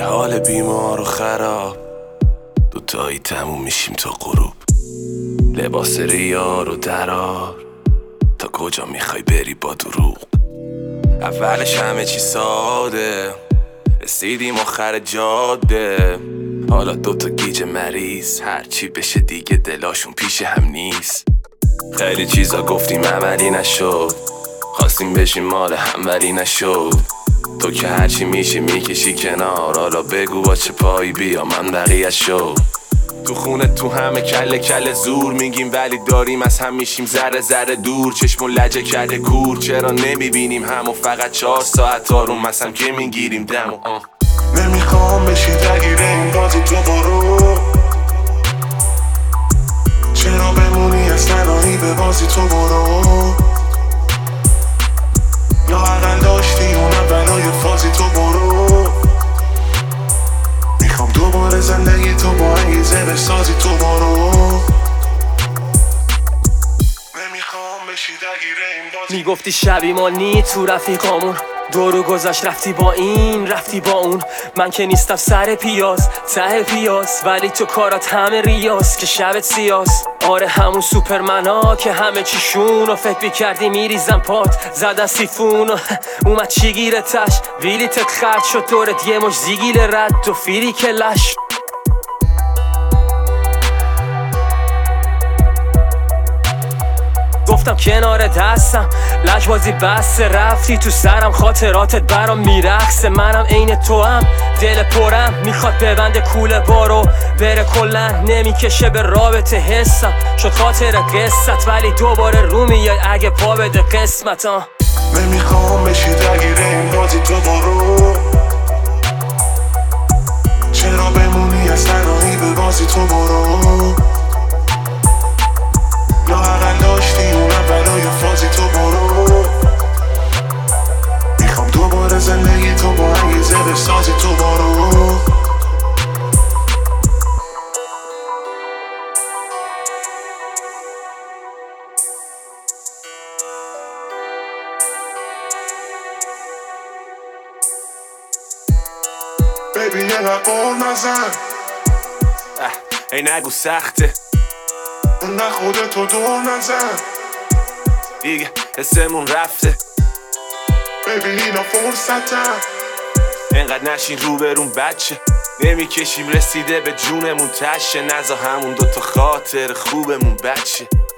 یه حال بیمار و خراب، دوتایی تموم میشیم تا غروب. لباس ریار و درار، تا کجا میخوای بری با دروغ؟ اولش همه چی ساده، رسیدیم آخر جاده. حالا دوتا گیج مریض، هرچی بشه دیگه دلاشون پیش هم نیست. خیلی چیزا گفتیم عملی نشد، خواستیم بشیم مال هم ولی نشد. تو که هرچی میشه میکشی کنار، حالا بگو با چه پایی بیا من بقیه شد. تو خونه تو همه کله کله زور میگیم، ولی داریم از هم میشیم ذره ذره دور. چشم و لجه کرده کور، چرا نمیبینیم همو؟ فقط 4 ساعت آروم مثلا که میگیریم دمو. نمیخوام بشی درگیر این بازی، تو برو. چرا بمونی از تنهایی به بازی، تو برو. لااقل داشتی اونم برای فازی، تو برو. میخوام دوباره زندگی تو با انگیزه بسازی، تو برو. نمیخوام بشی درگیر این بازی. میگفتی شبی ما نی تو رفیقامون، دورو گذشت رفتی با این رفتی با اون. من که نیستم سر پیاز ته پیاز، ولی تو کارات همه ریاز که شبت سیاس. آره همون سوپرمنا که همه چیشون و فکر بیکردی میریزم پات، زدن سیفون و اومد چی گیرتش. ویلیتت خرد شد دورت یه مش زیگیل رد و فیری که لش. گفتم کنار دستم لجبازی بس، رفتی تو سرم خاطراتت برام میرقصه. منم عین تو هم دل پرم، میخواد ببنده کوله بارو بره کلن. نمیکشه به رابطه حسم شد خاطر قصت، ولی دوباره رو میای اگه پا بده قسمت. نمیخوام بشی درگیر این بازی، تو برو. چرا بمونی از تنهایی به بازی، تو برو. لااقل داشتی اونم برای فازی، تو برو. میخوام دوباره زندگی تو با انگیزه بسازی، تو برو. بیبی یه قول نزن، ای نگو سخته، نه خودتو دور نزن دیگه حسمون رفته. بیبی اینا فرصتن، اینقدر نشین روبرون بچه، نمیکشیم رسیده به جونمون تشه. نزا همون دوتا خاطر خوبمون بچه.